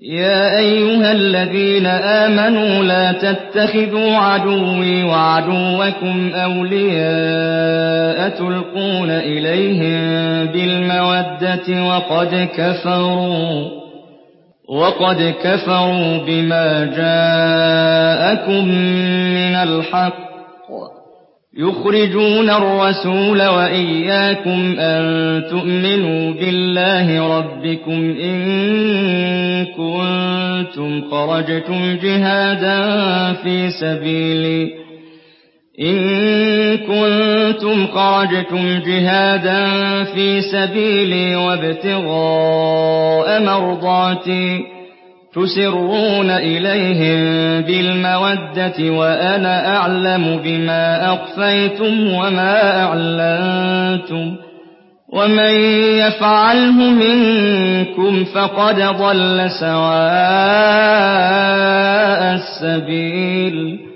يَا أَيُّهَا الَّذِينَ آمَنُوا لَا تَتَّخِذُوا عَدُوِّي وَعَدُوَّكُمْ أَوْلِيَاءَ تُلْقُونَ إِلَيْهِم بِالْمَوَدَّةِ وَقَدْ كَفَرُوا بِمَا جَاءَكُم مِّنَ الْحَقِّ يُخْرِجُونَ الرَّسُولَ وَإِيَّاكُمْ أَن تُؤْمِنُوا بِاللَّهِ رَبِّكُمْ إِن كُنتُمْ خَرَجْتُمْ جِهَادًا في سبيلي وابتغاء مرضاتي تُسِرُّونَ إِلَيْهِم بِالْمَوَدَّةِ وَأَنَا أَعْلَمُ بِمَا أَخْفَيْتُمْ وَمَا أَعْلَنتُمْ ۚ وَمَن يَفْعَلْهُ مِنكُمْ فَقَدْ ضَلَّ سَوَاءَ السَّبِيلِ